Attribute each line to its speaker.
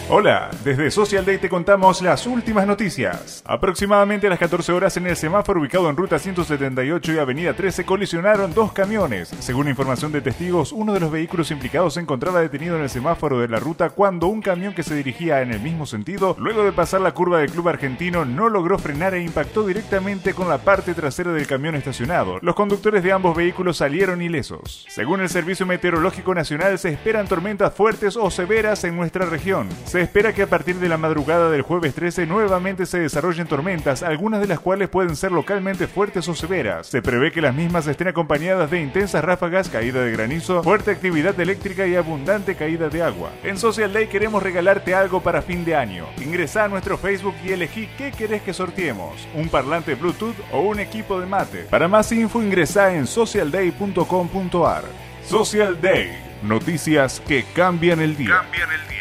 Speaker 1: Hola, desde Social Day te contamos las últimas noticias. Aproximadamente a las 14 horas en el semáforo ubicado en ruta 178 y avenida 13 colisionaron dos camiones. Según información de testigos, uno de los vehículos implicados se encontraba detenido en el semáforo de la ruta cuando un camión que se dirigía en el mismo sentido, luego de pasar la curva del club argentino, no logró frenar e impactó directamente con la parte trasera del camión estacionado. Los conductores de ambos vehículos salieron ilesos. Según el Servicio Meteorológico Nacional, se esperan tormentas fuertes o severas en nuestra región. Se espera que a partir de la madrugada del jueves 13 nuevamente se desarrollen tormentas, algunas de las cuales pueden ser localmente fuertes o severas. Se prevé que las mismas estén acompañadas de intensas ráfagas, caída de granizo, fuerte actividad eléctrica y abundante caída de agua. En Social Day queremos regalarte algo para fin de año. Ingresá a nuestro Facebook y elegí qué querés que sorteemos, un parlante Bluetooth o un equipo de mate. Para más info ingresá en socialday.com.ar. Social Day, noticias que cambian el día.